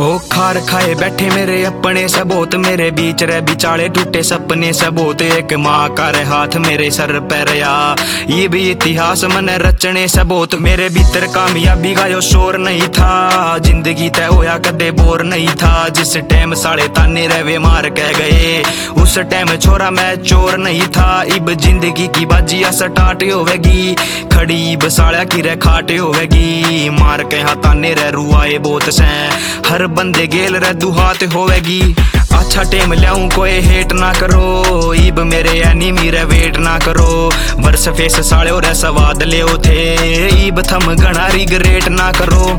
ओ खार खाए बैठे मेरे अपने सबोत, मेरे बीच रे बिचाले टूटे सपने सबोत। एक माँ का रे हाथ मेरे सर पर आ, ये भी इतिहास मन रचने सबोत। मेरे भीतर कामयाबी का यो शोर नहीं था, जिंदगी तय होया कदे बोर नहीं था। जिस टाइम साले ताने रवे मार कह गए, उस टाइम छोरा मैं चोर नहीं था। इब जिंदगी की बाजिया स्टार्ट होवेगी, खड़ी इब साला की रे खाट होवेगी। मार के हाथाने रे रुआए बोत से, हर बंदे गेल रे दुहात होवेगी। अच्छा टेम ल्याऊं कोई हेट ना करो, इब मेरे एनिमी रे वेट ना करो। वर्ष फेस साले रे स्वाद ले थे, इब थम घना रिग्रेट ना करो।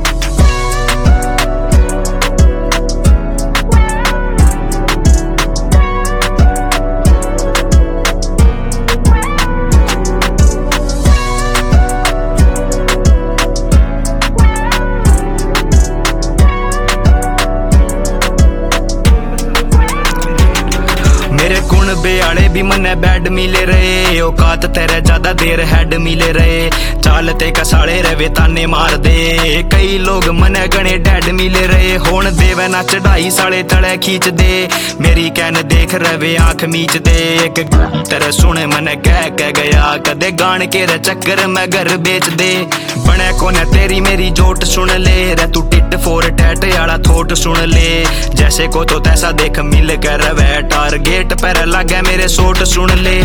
मेरे गुण बेआले भी मने बैड मिले रहे, औकात तेरे ज्यादा देर हेड मिले रहे। चालते कसाले रवे ताने मार दे, कई लोग मने गणे डैड मिले रहे। होन देवे ना चढ़ाई साले तले खींच दे, मेरी कैन देख रवे आंख मीच दे। एक तेरे सुने मने कह गया, कदे गान के रे चक्कर में घर बेच दे। बने कोने तेरी मेरी जोट सुन ले रे, तू टिट फोर टैट आला थोट सुन ले। जैसे को तो तैसा देख मिल कर रवे, टारगेट पर लगे मेरे सोट सुन ले।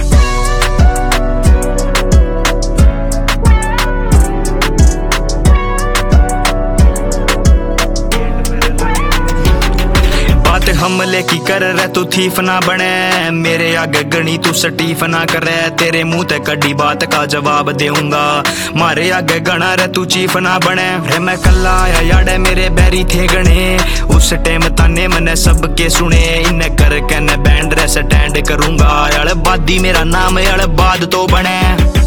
हमले की कर रहे तू थीफ ना बने, मेरे आगे गणी तू सटीफ ना करे। तेरे मुंह ते कड़ी बात का जवाब देऊंगा, मारे आगे गणा रे तू चीफ ना बने। रे मैं कल्ला आया याडे मेरे बैरी थे गणे, उस टाइम ताने मने सबके सुने। इन्हें करके न बैंड रे स्टैंड करूंगा, यार बादी मेरा नाम यार बाद तो बने।